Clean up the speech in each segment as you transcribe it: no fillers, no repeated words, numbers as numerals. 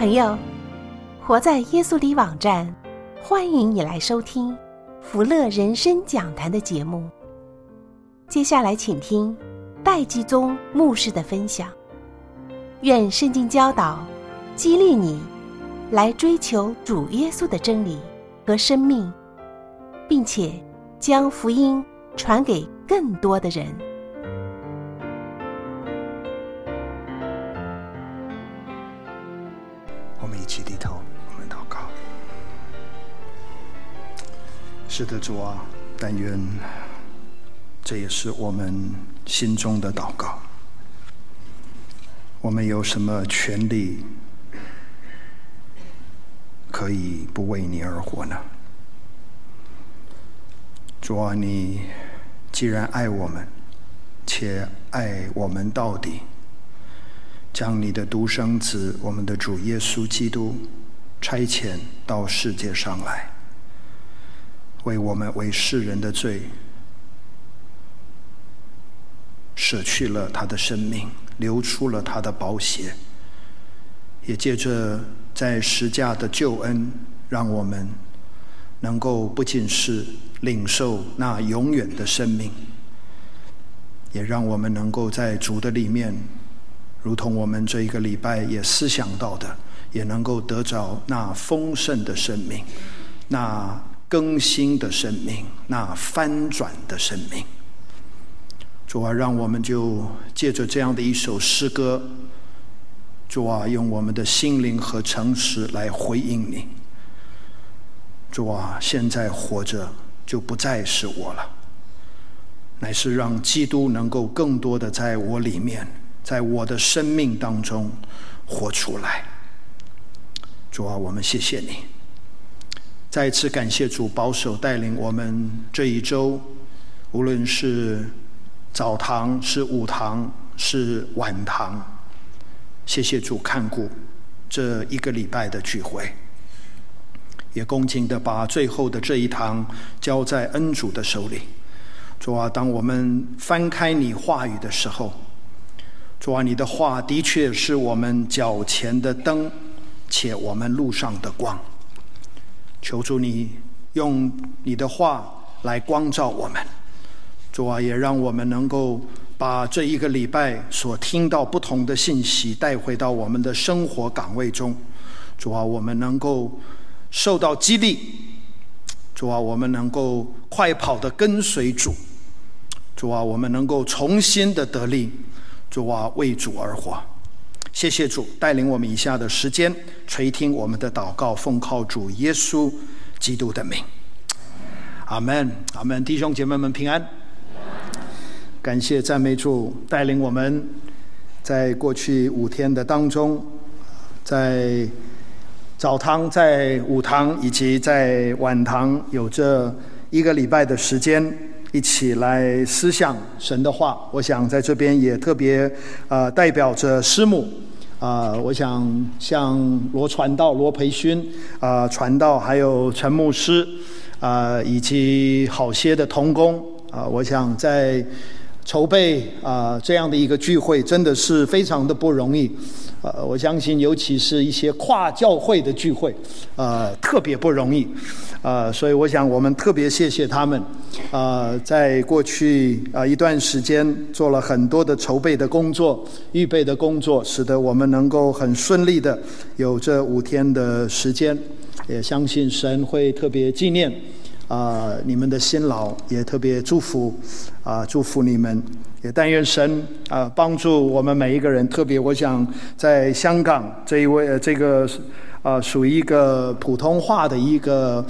朋友，活在耶稣里网站欢迎你来收听福乐人生讲坛的节目。接下来请听戴基宗牧师的分享。愿圣经教导激励你来追求主耶稣的真理和生命，并且将福音传给更多的人。 我们一起低头，我们祷告。是的，主啊，但愿这也是我们心中的祷告。我们有什么权利可以不为你而活呢？主啊，你既然爱我们，且爱我们到底，将你的独生子，我们的主耶稣基督差遣到世界上来，为我们为世人的罪舍去了他的生命，流出了他的宝血，也借着在十架的救恩，让我们能够不仅是领受那永远的生命，也让我们能够在主的里面，如同我们这一个礼拜也思想到的，也能够得着那丰盛的生命，那更新的生命，那翻转的生命。主啊，让我们就借着这样的一首诗歌，主啊，用我们的心灵和诚实来回应你。主啊，现在活着就不再是我了，乃是让基督能够更多的在我里面，在我的生命当中活出来。主啊，我们谢谢你，再一次感谢主保守带领我们这一周，无论是早堂是午堂是晚堂，谢谢主看顾这一个礼拜的聚会，也恭敬的把最后的这一堂交在恩主的手里。主啊，当我们翻开你话语的时候，主啊，你的话的确是我们脚前的灯，且我们路上的光。求主你用你的话来光照我们。主啊，也让我们能够把这一个礼拜所听到不同的信息带回到我们的生活岗位中。主啊，我们能够受到激励。主啊，我们能够快跑的跟随主。主啊，我们能够重新的得力。主啊，为主而活。谢谢主带领我们以下的时间垂听我们的祷告，奉靠主耶稣基督的名。阿们，阿们。弟兄姐妹们平安。感谢赞美主带领我们在过去5天的当中，在早堂在午堂以及在晚堂有这一个礼拜的时间一起来思想神的话。我想在这边也特别代表着师母我想像罗传道罗培勋传道，还有陈牧师以及好些的同工我想在筹备这样的一个聚会真的是非常的不容易。我相信尤其是一些跨教会的聚会特别不容易。所以我想我们特别谢谢他们在过去一段时间做了很多的筹备的工作，预备的工作，使得我们能够很顺利的有这5天的时间。也相信神会特别纪念你们的辛劳，也特别祝福你们。也但愿神帮助我们每一个人，特别我想在香港这个属于一个普通话的一个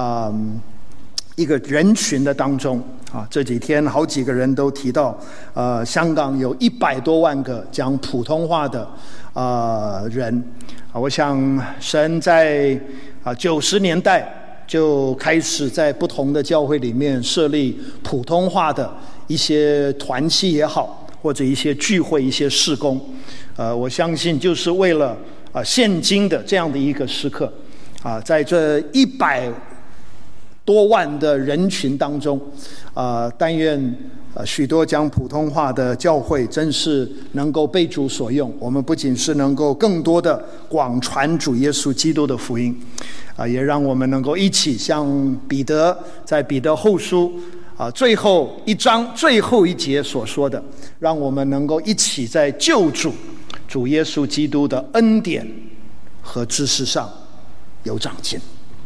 人群的当中这几天好几个人都提到香港有100多万个讲普通话的人我想神在90年代就开始在不同的教会里面设立普通话的一些团契也好，或者一些聚会一些事工我相信就是为了现今的这样的一个时刻在这100多万的人群当中但愿许多讲普通话的教会真是能够被主所用。我们不仅是能够更多的广传主耶稣基督的福音，也让我们能够一起像彼得在彼得后书最后一章最后一节所说的，让我们能够一起在救主耶稣基督的恩典和知识上有长进。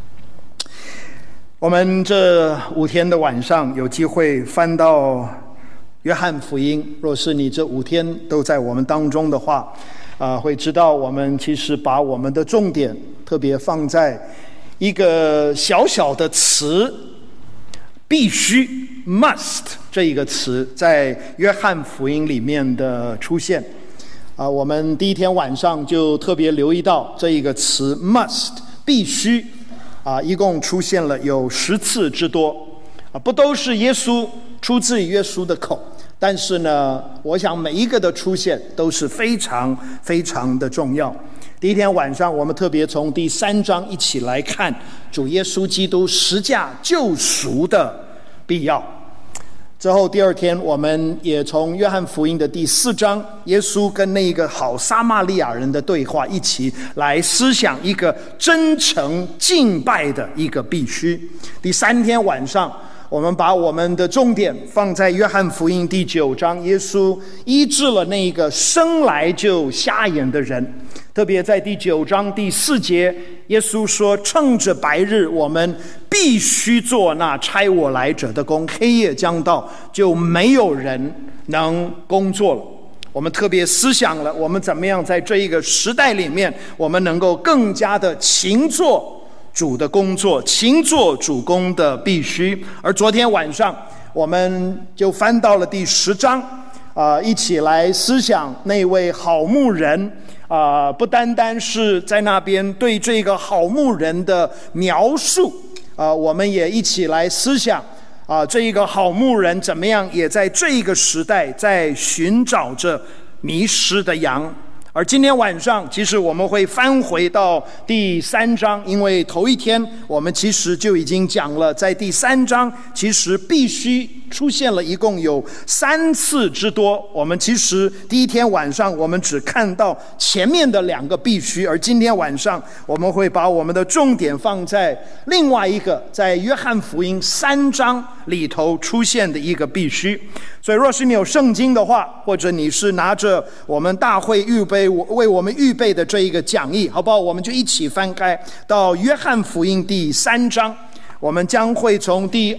我们这5天的晚上有机会翻到约翰福音，若是你这5天都在我们当中的话，会知道我们其实把我们的重点特别放在一个小小的词，必须 must 这一个词在约翰福音里面的出现。我们第一天晚上就特别留意到这一个词 must 必须一共出现了有10次之多，不都是出自于耶稣的口，但是呢，我想每一个的出现都是非常非常的重要。第一天晚上我们特别从第3章一起来看主耶稣基督十架救赎的必要。之后第2天我们也从约翰福音的第4章耶稣跟那个好撒玛利亚人的对话一起来思想一个真诚敬拜的一个必须。第3天晚上我们把我们的重点放在约翰福音第9章，耶稣医治了那个生来就瞎眼的人，特别在第9章第4节，耶稣说趁着白日我们必须做那差我来者的工，黑夜将到就没有人能工作了。我们特别思想了我们怎么样在这一个时代里面，我们能够更加的勤做主的工作，勤做主工的必须。而昨天晚上我们就翻到了第10章，一起来思想那位好牧人，不单单是在那边对这个好牧人的描述，我们也一起来思想这一个好牧人怎么样也在这一个时代在寻找着迷失的羊。而今天晚上其实我们会翻回到第3章，因为头一天我们其实就已经讲了，在第3章其实必须出现了一共有3次之多。我们其实第一天晚上我们只看到前面的2个必须，而今天晚上我们会把我们的重点放在另外一个在约翰福音3章里头出现的一个必须。所以若是你有圣经的话，或者你是拿着我们大会为我们预备的这一个讲义，好不好？我们就一起翻开到约翰福音第3章，我们将会从第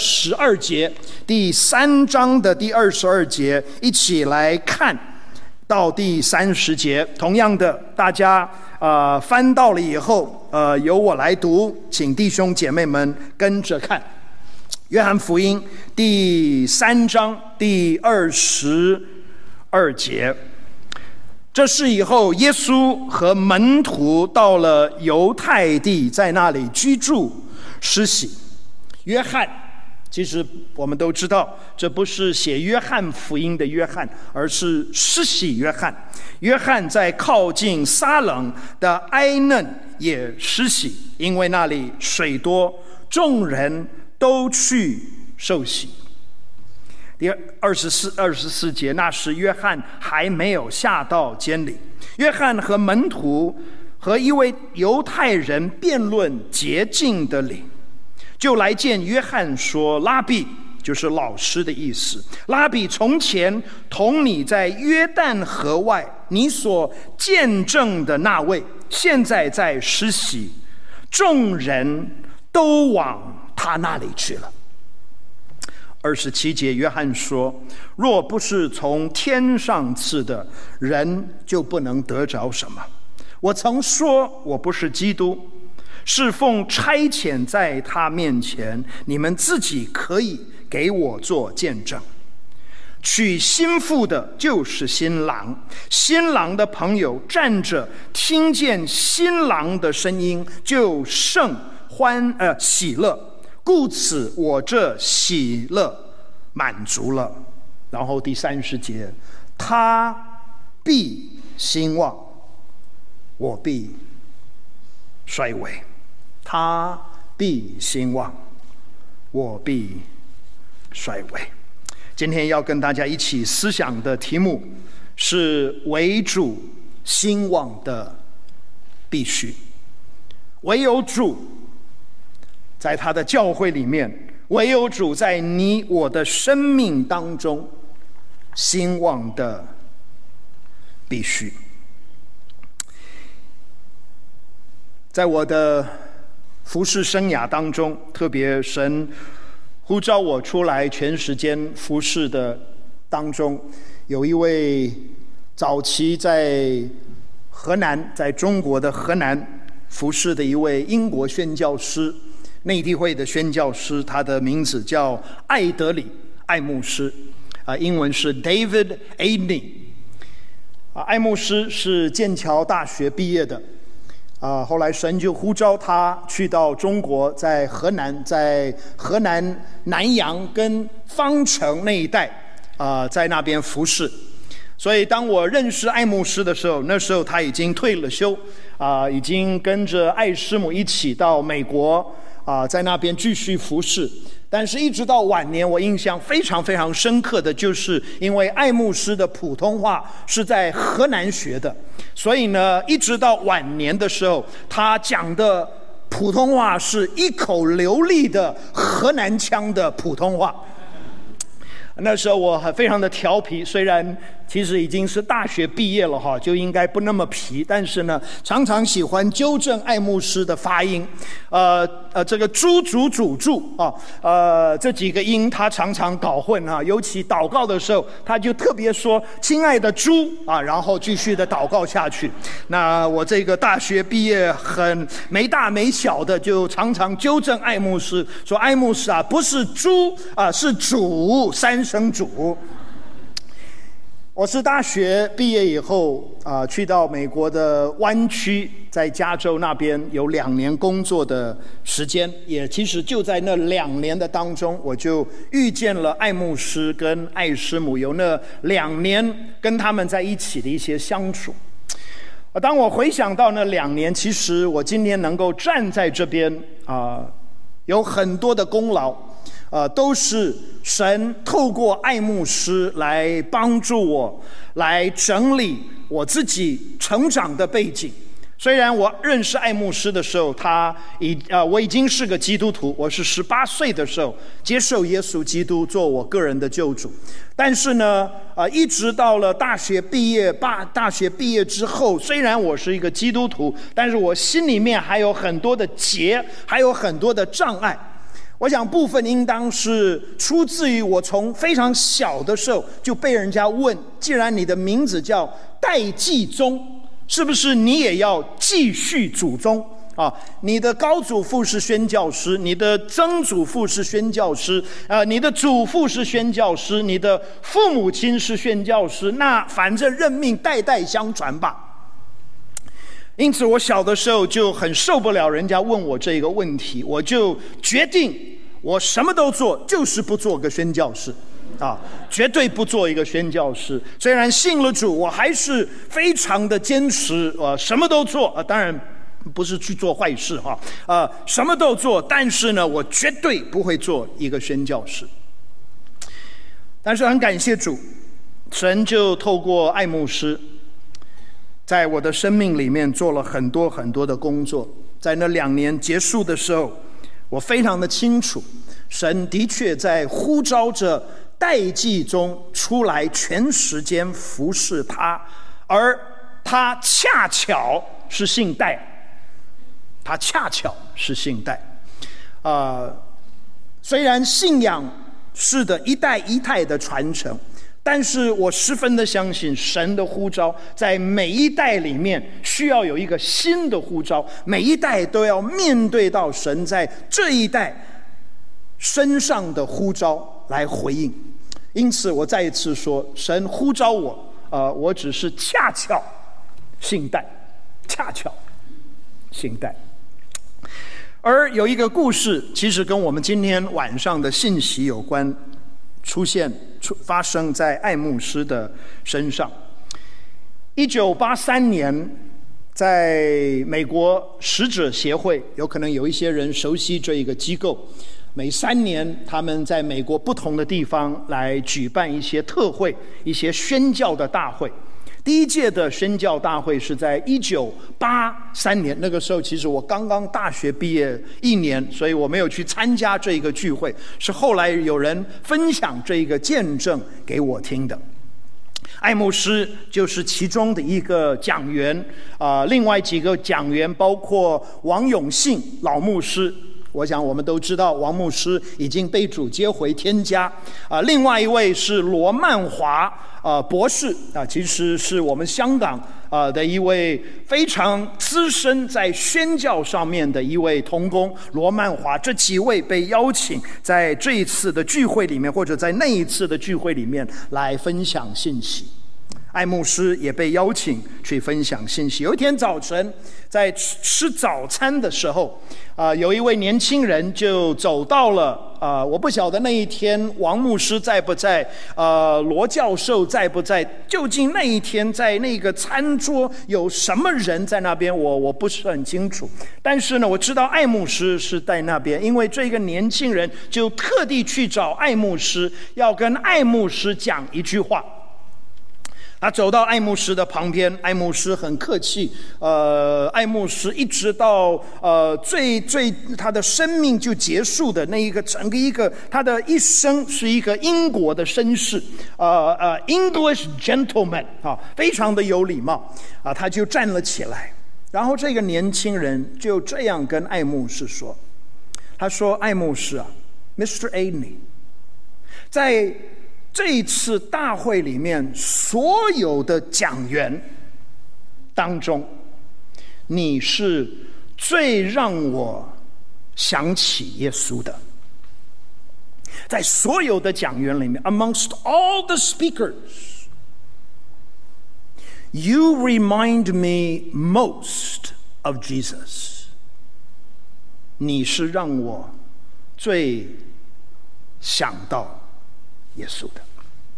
22节，第3章的第22节一起来看到第30节。同样的，大家翻到了以后，由我来读，请弟兄姐妹们跟着看。约翰福音第3章第22节，这事以后，耶稣和门徒到了犹太地，在那里居住施洗。约翰，其实我们都知道，这不是写约翰福音的约翰，而是施洗约翰。约翰在靠近撒冷的埃嫩也施洗，因为那里水多，众人都去受洗。第24节，那时约翰还没有下到监里，约翰和门徒和一位犹太人辩论洁净的灵，就来见约翰说，拉比，就是老师的意思，拉比，从前同你在约旦河外你所见证的那位，现在在施洗，众人都往他那里去了。27节，约翰说，若不是从天上赐的，人就不能得着什么。我曾说我不是基督，是奉差遣在他面前，你们自己可以给我做见证。娶新妇的就是新郎，新郎的朋友站着，听见新郎的声音，就甚喜乐，故此我这喜乐满足了。然后第30节，他必兴旺，我必衰微。他必兴旺，我必衰微。 今天要跟大家一起思想的题目是为主兴旺的必须。唯有主在他的教会里面，唯有主在你我的生命当中兴旺的必须。在我的服事生涯当中，特别神呼召我出来全时间服事的当中，有一位早期在河南，在中国的河南服事的一位英国宣教师，内地会的宣教师，他的名字叫艾德里·艾牧师，英文是 David Aidney。艾牧师是剑桥大学毕业的，后来神就呼召他去到中国，在河南南阳跟方城那一带，在那边服事。所以当我认识艾牧师的时候，那时候他已经退了休，已经跟着艾师母一起到美国，在那边继续服事。但是一直到晚年，我印象非常非常深刻的就是因为艾牧师的普通话是在河南学的，所以呢一直到晚年的时候，他讲的普通话是一口流利的河南腔的普通话。那时候我非常的调皮，虽然其实已经是大学毕业了就应该不那么皮，但是呢常常喜欢纠正艾牧师的发音，这个猪主主助这几个音他常常搞混尤其祷告的时候他就特别说亲爱的猪然后继续的祷告下去。那我这个大学毕业很没大没小的，就常常纠正艾牧师说艾牧师不是猪是主，三声主。我是大学毕业以后去到美国的湾区，在加州那边有2年工作的时间，也其实就在那2年的当中，我就遇见了艾牧师跟艾师母，有那2年跟他们在一起的一些相处。当我回想到那2年，其实我今天能够站在这边有很多的功劳，都是神透过艾牧师来帮助我，来整理我自己成长的背景。虽然我认识艾牧师的时候，我已经是个基督徒，我是18岁的时候接受耶稣基督做我个人的救主。但是呢，一直到了大学毕业之后，虽然我是一个基督徒，但是我心里面还有很多的结，还有很多的障碍。我想部分应当是出自于我从非常小的时候就被人家问，既然你的名字叫戴继宗，是不是你也要继续祖宗你的高祖父是宣教师，你的曾祖父是宣教师，你的祖父是宣教师，你的父母亲是宣教师，那反正任命代代相传吧。因此我小的时候就很受不了人家问我这个问题，我就决定我什么都做，就是不做个宣教师绝对不做一个宣教师。虽然信了主，我还是非常的坚持什么都做当然不是去做坏事什么都做，但是呢我绝对不会做一个宣教师。但是很感谢主，神就透过艾牧师在我的生命里面做了很多很多的工作。在那2年结束的时候，我非常的清楚，神的确在呼召着戴继宗出来全时间服侍他，而他恰巧是姓戴，虽然信仰是的一代一代的传承，但是我十分的相信神的呼召在每一代里面需要有一个新的呼召，每一代都要面对到神在这一代身上的呼召来回应。因此我再一次说，神呼召我我只是恰巧信戴，而有一个故事其实跟我们今天晚上的信息有关，发生在艾牧师的身上。1983年，在美国使者协会，有可能有一些人熟悉这一个机构， 每3年他们在美国不同的地方来举办一些特会，一些宣教的大会。第一届的宣教大会是在1983年，那个时候其实我刚刚大学毕业1年，所以我没有去参加这个聚会，是后来有人分享这个见证给我听的。艾牧师就是其中的一个讲员，另外几个讲员包括王永信老牧师，我想我们都知道王牧师已经被主接回天家，另外一位是罗曼华博士，其实是我们香港的一位非常资深在宣教上面的一位同工罗曼华。这几位被邀请在这一次的聚会里面，或者在那一次的聚会里面来分享信息。艾牧师也被邀请去分享信息。有一天早晨在吃早餐的时候，有一位年轻人就走到了我不晓得那一天王牧师在不在，罗教授在不在，究竟那一天在那个餐桌有什么人在那边，我不是很清楚。但是呢，我知道艾牧师是在那边，因为这个年轻人就特地去找艾牧师，要跟艾牧师讲一句话。他走到艾牧师的旁边，艾牧师很客气，艾牧师一直到他的生命就结束的那一个整个一个他的一生是一个英国的绅士，English gentleman 非常的有礼貌他就站了起来，然后这个年轻人就这样跟艾牧师说，他说：“艾牧师Mr. Adney， 在这一次大会里面所有的讲员当中，你是最让我想起耶稣的。在所有的讲员里面 amongst all the speakers, you remind me most of Jesus。 你是让我最想到耶稣的。”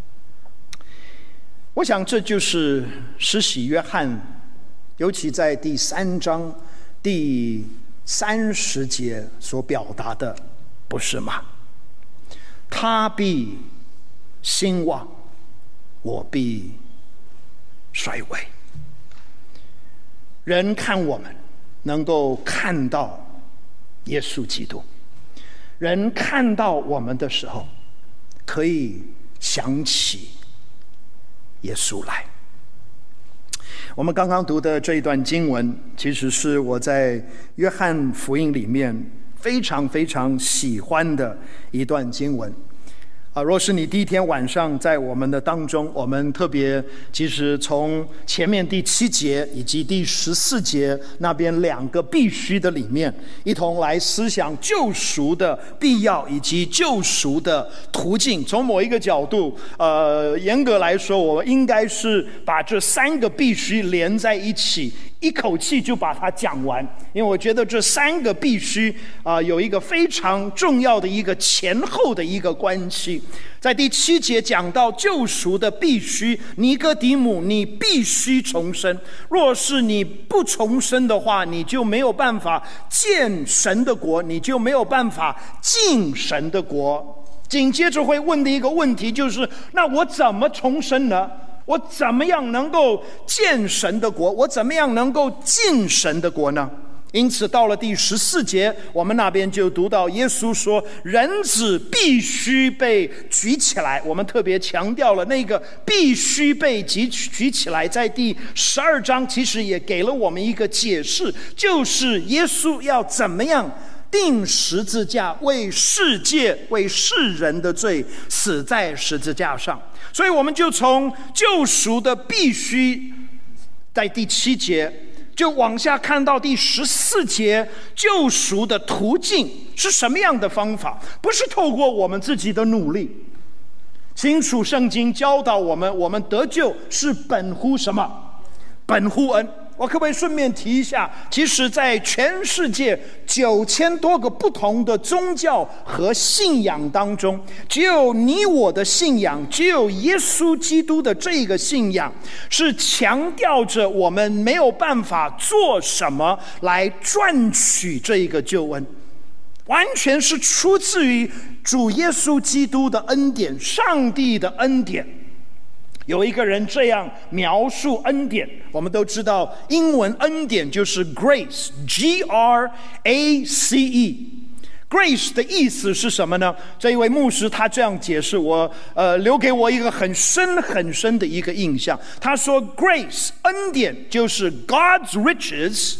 我想这就是施洗约翰，尤其在第3章第30节所表达的，不是吗？他必兴旺，我必衰微。人看我们能够看到耶稣基督，人看到我们的时候可以想起耶稣来。我们刚刚读的这一段经文，其实是我在约翰福音里面非常非常喜欢的一段经文。若是你第一天晚上在我们的当中，我们特别其实从前面第7节以及第14节那边2个必须的里面，一同来思想救赎的必要以及救赎的途径。从某一个角度，严格来说，我应该是把这3个必须连在一起，一口气就把它讲完，因为我觉得这3个必须有一个非常重要的一个前后的一个关系。在第7节讲到救赎的必须，尼哥底母，你必须重生，若是你不重生的话，你就没有办法见神的国，你就没有办法进神的国。紧接着会问的一个问题就是，那我怎么重生呢？我怎么样能够见神的国？我怎么样能够进神的国呢？因此到了第14节，我们那边就读到耶稣说，人子必须被举起来。我们特别强调了那个必须被举起来，在第12章其实也给了我们一个解释，就是耶稣要怎么样钉十字架，为世界为世人的罪死在十字架上。所以我们就从救赎的必须在第7节就往下看到第14节，救赎的途径是什么样的方法？不是透过我们自己的努力。清楚圣经教导我们，我们得救是本乎什么？本乎恩。我可不可以顺便提一下，其实在全世界9000多个不同的宗教和信仰当中，只有你我的信仰，只有耶稣基督的这个信仰是强调着我们没有办法做什么来赚取这一个救恩。 完全是出自于主耶稣基督的恩典，上帝的恩典。有一个人这样描述恩典，我们都知道英文恩典就是 grace， G-R-A-C-E。Grace 的意思是什么呢？这一位牧师他这样解释，留给我一个很深很深的一个印象。他说 Grace 恩典就是 God's riches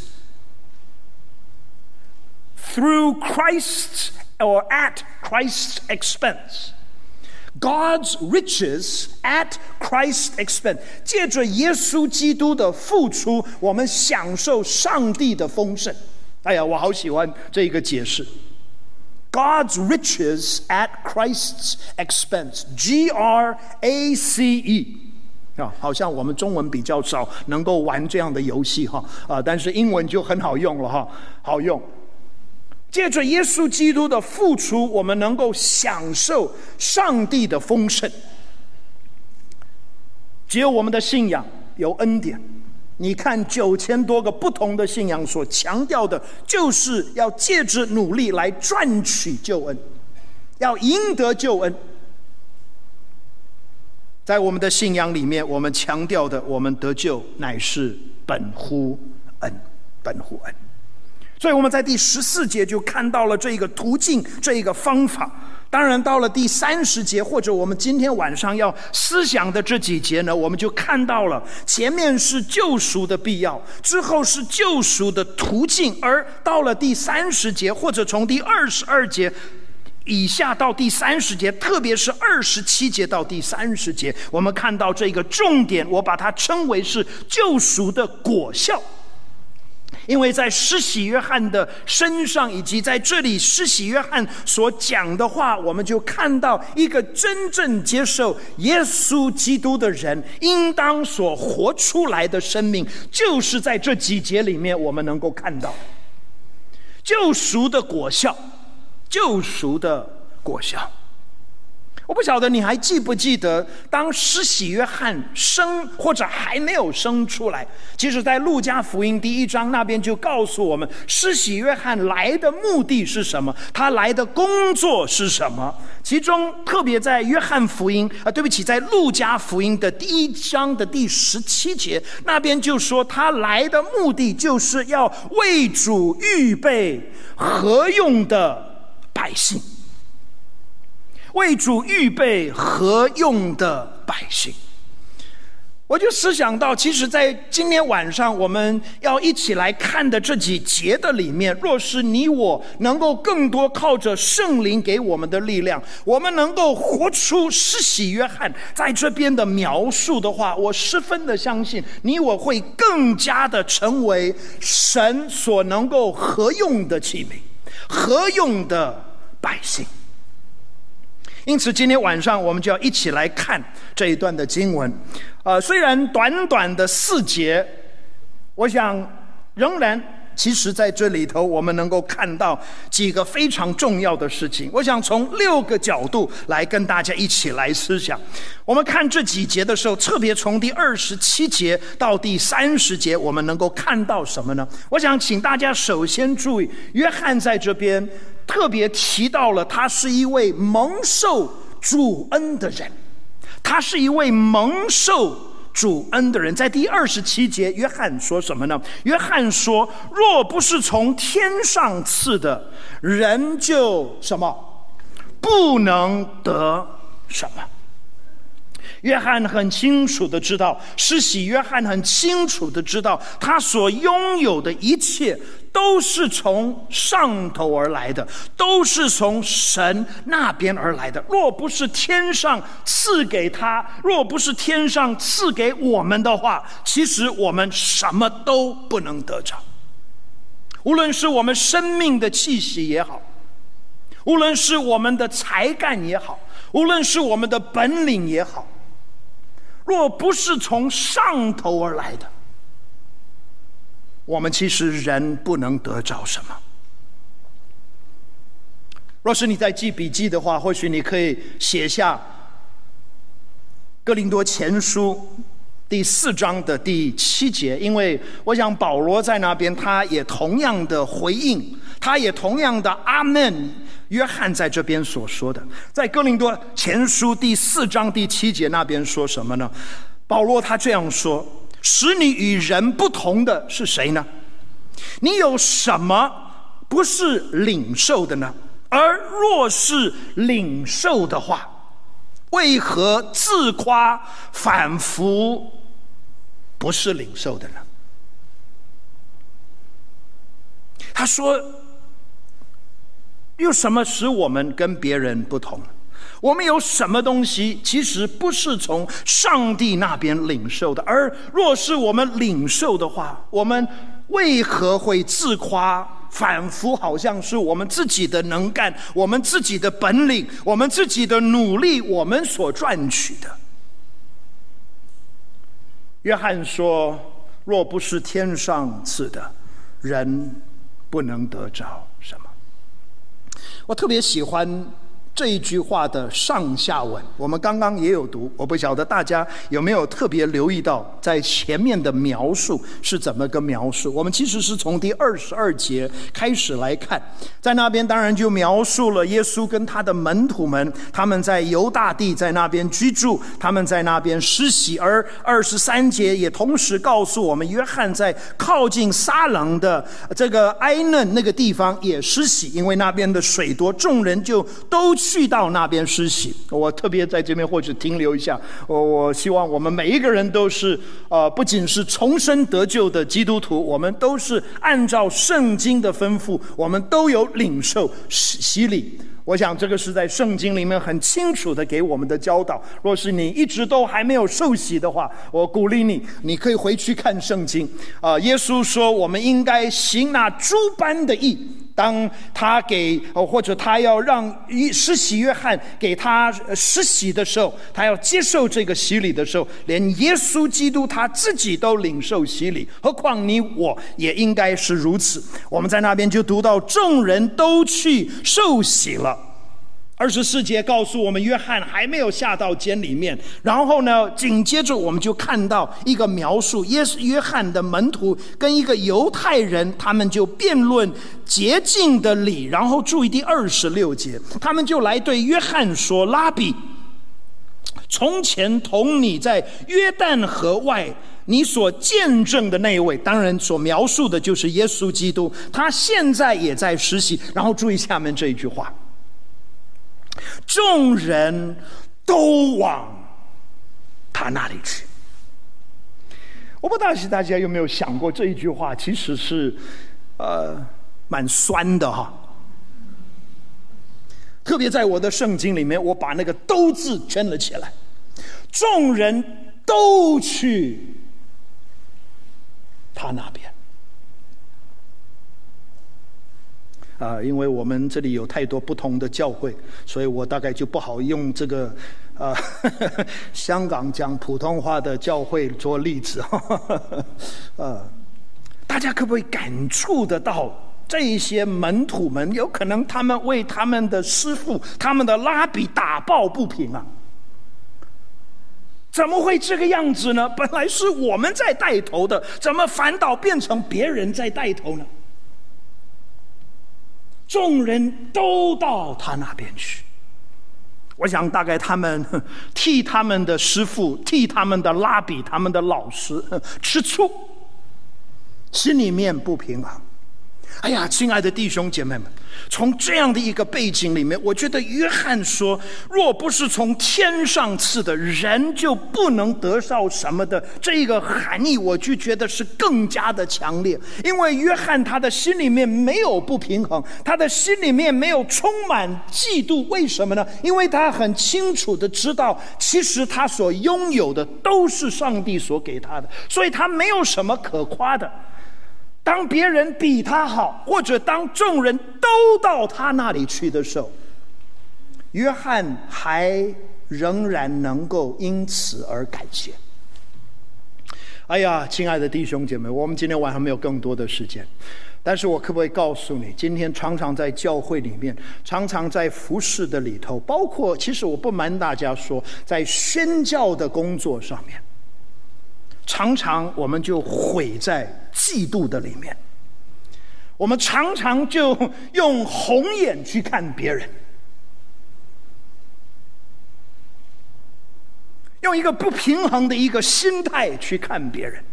through Christ's or at Christ's expense。God's riches at Christ's expense， 借着耶稣基督的付出，我们享受上帝的丰盛。哎呀，我好喜欢这个解释。God's riches at Christ's expense， G-R-A-C-E。好像我们中文比较少能够玩这样的游戏但是英文就很好用了好用。借着耶稣基督的付出，我们能够享受上帝的丰盛。只有我们的信仰有恩典。你看9000多个不同的信仰所强调的，就是要借着努力来赚取救恩，要赢得救恩。在我们的信仰里面，我们强调的，我们得救乃是本乎恩，本乎恩。所以我们在第14节就看到了这个途径，这一个方法。当然到了第30节，或者我们今天晚上要思想的这几节呢，我们就看到了前面是救赎的必要，之后是救赎的途径，而到了第30节，或者从第22节以下到第30节，特别是27节到第30节，我们看到这个重点，我把它称为是救赎的果效。因为在施洗约翰的身上，以及在这里施洗约翰所讲的话，我们就看到一个真正接受耶稣基督的人应当所活出来的生命，就是在这几节里面我们能够看到救赎的果效，救赎的果效。我不晓得你还记不记得，当施洗约翰生或者还没有生出来，其实在路加福音第1章那边就告诉我们，施洗约翰来的目的是什么，他来的工作是什么。其中特别在约翰福音在路加福音的第1章的第17节那边就说，他来的目的就是要为主预备合用的百姓，为主预备合用的百姓。我就思想到，其实在今天晚上我们要一起来看的这几节的里面，若是你我能够更多靠着圣灵给我们的力量，我们能够活出施洗约翰在这边的描述的话，我十分的相信你我会更加的成为神所能够合用的器皿，合用的百姓。因此今天晚上我们就要一起来看这一段的经文。虽然短短的4节，我想仍然其实在这里头我们能够看到几个非常重要的事情。我想从6个角度来跟大家一起来思想。我们看这几节的时候，特别从第27节到第30节，我们能够看到什么呢？我想请大家首先注意，约翰在这边特别提到了他是一位蒙受主恩的人，他是一位蒙受主恩的人。在第27节，约翰说什么呢？约翰说，若不是从天上赐的，人就什么？不能得什么。约翰很清楚的知道，施洗约翰很清楚的知道，他所拥有的一切都是从上头而来的，都是从神那边而来的。若不是天上赐给他，若不是天上赐给我们的话，其实我们什么都不能得着。无论是我们生命的气息也好，无论是我们的才干也好，无论是我们的本领也好，若不是从上头而来的，我们其实人不能得着什么。若是你在记笔记的话，或许你可以写下哥林多前书第4章的第7节，因为我想保罗在那边他也同样的回应他也同样的阿们。约翰在这边所说的，在哥林多前书第4章第7节那边说什么呢？保罗他这样说：使你与人不同的是谁呢？你有什么不是领受的呢？而若是领受的话，为何自夸反复不是领受的呢？他说，有什么使我们跟别人不同？我们有什么东西其实不是从上帝那边领受的？而若是我们领受的话，我们为何会自夸，反复好像是我们自己的能干，我们自己的本领，我们自己的努力，我们所赚取的？约翰说，若不是天上赐的，人不能得着什么。我特别喜欢这一句话的上下文，我们刚刚也有读，我不晓得大家有没有特别留意到，在前面的描述是怎么个描述。我们其实是从第22节开始来看，在那边当然就描述了耶稣跟他的门徒们，他们在犹大地在那边居住，他们在那边施洗。而23节也同时告诉我们，约翰在靠近撒冷的这个埃嫩那个地方也施洗，因为那边的水多，众人就都去到那边施洗。我特别在这边或者停留一下，我希望我们每一个人都是不仅是重生得救的基督徒，我们都是按照圣经的吩咐，我们都有领受洗礼。我想这个是在圣经里面很清楚的给我们的教导。若是你一直都还没有受洗的话，我鼓励你，你可以回去看圣经。耶稣说我们应该行那诸般的义。当他或者他要让施洗约翰给他施洗的时候，他要接受这个洗礼的时候，连耶稣基督他自己都领受洗礼，何况你我也应该是如此。我们在那边就读到众人都去受洗了。24节告诉我们，约翰还没有下到监里面。然后呢，紧接着我们就看到一个描述，约翰的门徒跟一个犹太人，他们就辩论洁净的理。然后注意第26节，他们就来对约翰说：拉比，从前同你在约旦河外你所见证的那一位，当然所描述的就是耶稣基督，他现在也在施洗。然后注意下面这一句话，众人都往他那里去。我不知道大家有没有想过，这一句话其实是蛮酸的哈。特别在我的圣经里面，我把那个都字圈了起来，众人都去他那边。因为我们这里有太多不同的教会，所以我大概就不好用这个香港讲普通话的教会做例子。大家可不可以感触得到，这一些门徒们有可能他们为他们的师父、他们的拉比打抱不平啊？怎么会这个样子呢？本来是我们在带头的，怎么反倒变成别人在带头呢？众人都到他那边去。我想大概他们替他们的师父、替他们的拉比、他们的老师吃醋，心里面不平衡。哎呀，亲爱的弟兄姐妹们，从这样的一个背景里面，我觉得约翰说，若不是从天上赐的，人就不能得到什么的这个含义，我就觉得是更加的强烈。因为约翰他的心里面没有不平衡，他的心里面没有充满嫉妒。为什么呢？因为他很清楚的知道，其实他所拥有的都是上帝所给他的，所以他没有什么可夸的。当别人比他好，或者当众人都到他那里去的时候，约翰还仍然能够因此而感谢。哎呀，亲爱的弟兄姐妹，我们今天晚上没有更多的时间，但是我可不可以告诉你，今天常常在教会里面，常常在服事的里头，包括其实我不瞒大家说，在宣教的工作上面，常常我们就毁在嫉妒的里面。 我们常常就用红眼去看别人，用一个不平衡的一个心态去看别人。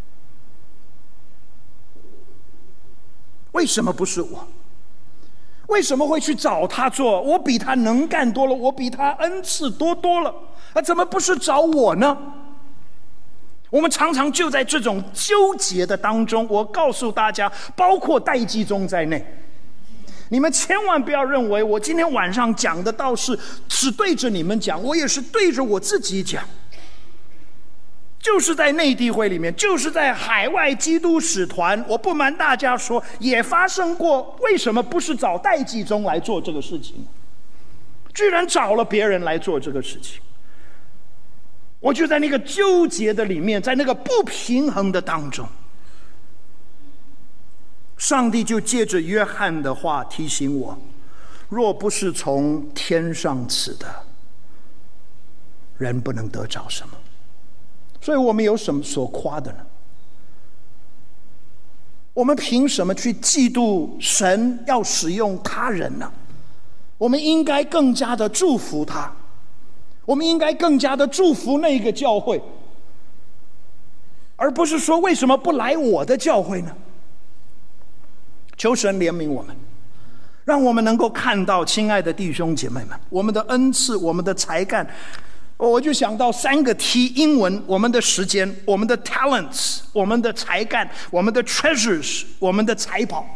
为什么不是我？为什么会去找他做？我比他能干多了，我比他恩赐多了，怎么不是找我呢？我们常常就在这种纠结的当中。我告诉大家，包括戴季忠在内，你们千万不要认为我今天晚上讲的道是只对着你们讲，我也是对着我自己讲。就是在内地会里面，就是在海外基督使团，我不瞒大家说，也发生过。为什么不是找戴季忠来做这个事情，居然找了别人来做这个事情？我就在那个纠结的里面，在那个不平衡的当中，上帝就借着约翰的话提醒我，若不是从天上赐的，人不能得着什么。所以我们有什么所夸的呢？我们凭什么去嫉妒神要使用他人呢？我们应该更加的祝福他，我们应该更加的祝福那个教会，而不是说为什么不来我的教会呢？求神怜悯我们，让我们能够看到，亲爱的弟兄姐妹们，我们的恩赐，我们的才干。我就想到3个 T， 英文，我们的时间，我们的 talents， 我们的才干，我们的 treasures， 我们的财宝。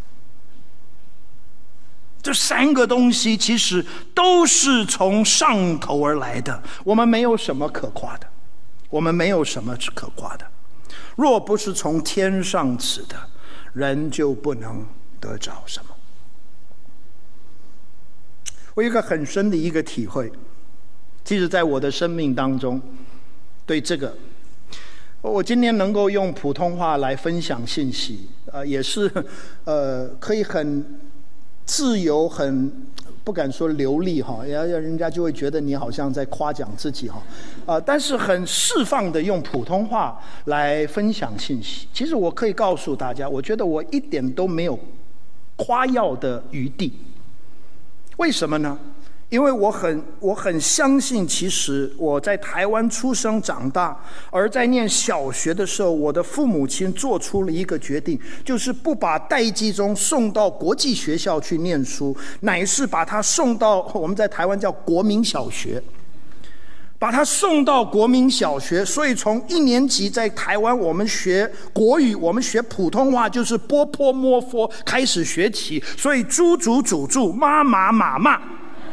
这3个东西其实都是从上头而来的，我们没有什么可夸的，我们没有什么可夸的。若不是从天上赐的，人就不能得着什么。我有一个很深的一个体会，其实在我的生命当中，对这个，我今天能够用普通话来分享信息，也是可以很自由，很不敢说流利哈，人家就会觉得你好像在夸奖自己哈，但是很释放的用普通话来分享信息。其实我可以告诉大家，我觉得我一点都没有夸耀的余地。为什么呢？因为我很相信，其实我在台湾出生长大，而在念小学的时候，我的父母亲做出了一个决定，就是不把戴季忠送到国际学校去念书，乃是把他送到我们在台湾叫国民小学，把他送到国民小学。所以从1年级在台湾我们学国语，我们学普通话就是波波摸佛开始学起，所以猪猪主猪妈妈妈妈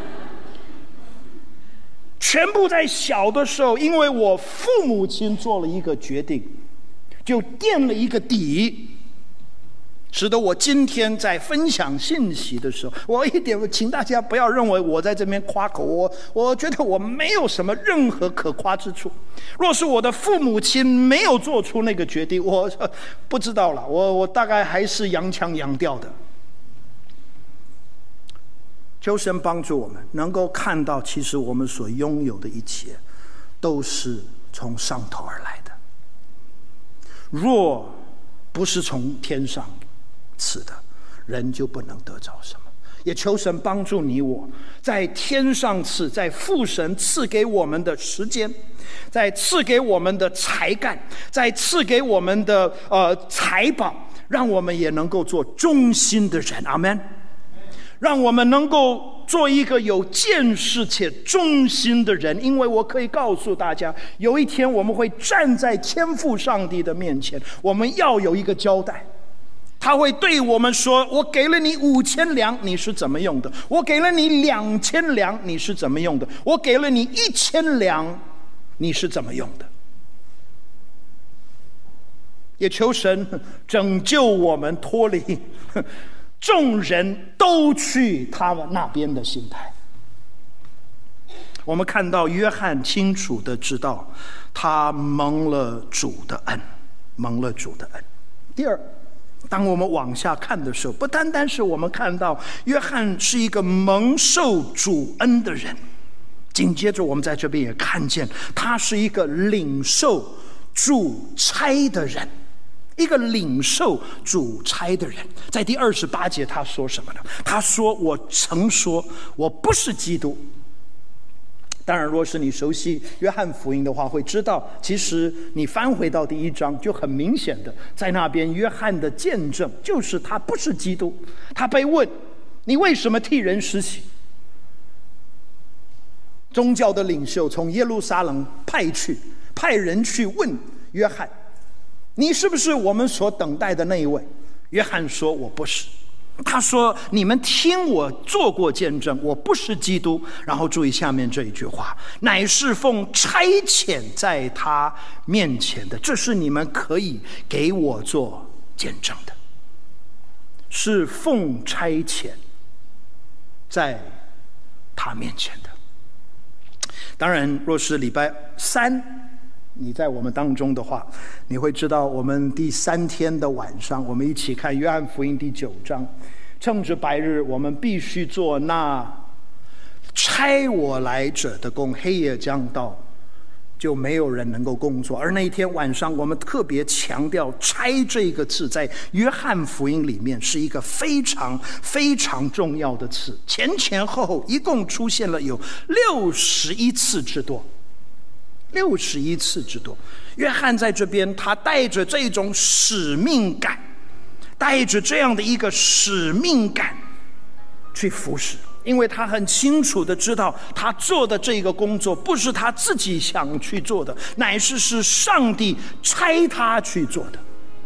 全部在小的时候，因为我父母亲做了一个决定，就垫了一个底，使得我今天在分享信息的时候，我一点，请大家不要认为我在这边夸口，我觉得我没有什么任何可夸之处。若是我的父母亲没有做出那个决定，我不知道了，我大概还是洋腔洋调的。求神帮助我们能够看到，其实我们所拥有的一切都是从上头而来的，若不是从天上赐的，人就不能得着什么。也求神帮助你我，在天上赐，在父神赐给我们的时间，在赐给我们的才干，在赐给我们的财宝，让我们也能够做忠心的人。阿们。让我们能够做一个有见识且忠心的人，因为我可以告诉大家，有一天我们会站在天父上帝的面前，我们要有一个交代。他会对我们说，我给了你5000两，你是怎么用的？我给了你2000两，你是怎么用的？我给了你1000两，你是怎么用的？也求神拯救我们脱离众人都去他们那边的心态。我们看到约翰清楚的知道，他蒙了主的恩，蒙了主的恩。第二，当我们往下看的时候，不单单是我们看到约翰是一个蒙受主恩的人，紧接着我们在这边也看见他是一个领受主差的人。 一个领受主差的人。在第28节他说什么呢？他说，我曾说我不是基督。当然若是你熟悉约翰福音的话，会知道其实你翻回到第1章，就很明显的在那边约翰的见证就是他不是基督。他被问，你为什么替人施洗？宗教的领袖从耶路撒冷派人去问约翰，你是不是我们所等待的那一位？约翰说，我不是。他说，你们听我做过见证，我不是基督。然后注意下面这一句话，乃是奉差遣在他面前的，这是你们可以给我做见证的。是奉差遣在他面前的。当然若是礼拜3你在我们当中的话，你会知道我们第3天的晚上，我们一起看约翰福音第9章。趁着白日，我们必须做那差我来者的工，黑夜将到，就没有人能够工作。而那一天晚上，我们特别强调差这个字在约翰福音里面是一个非常非常重要的词，前后一共出现了有61次之多。61次之多。约翰在这边，他带着这种使命感，带着这样的一个使命感去服侍，因为他很清楚的知道，他做的这个工作不是他自己想去做的，乃是上帝差他去做的，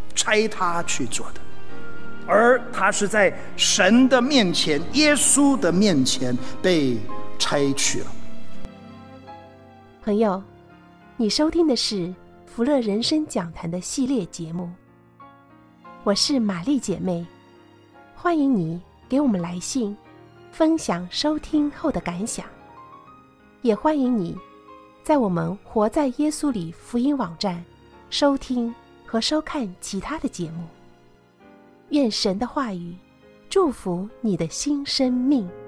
而他是在神的面前，耶稣的面前被差去了。 朋友，你收听的是福乐人生讲坛的系列节目，我是玛丽姐妹，欢迎你给我们来信分享收听后的感想，也欢迎你在我们活在耶稣里福音网站收听和收看其他的节目。愿神的话语祝福你的新生命。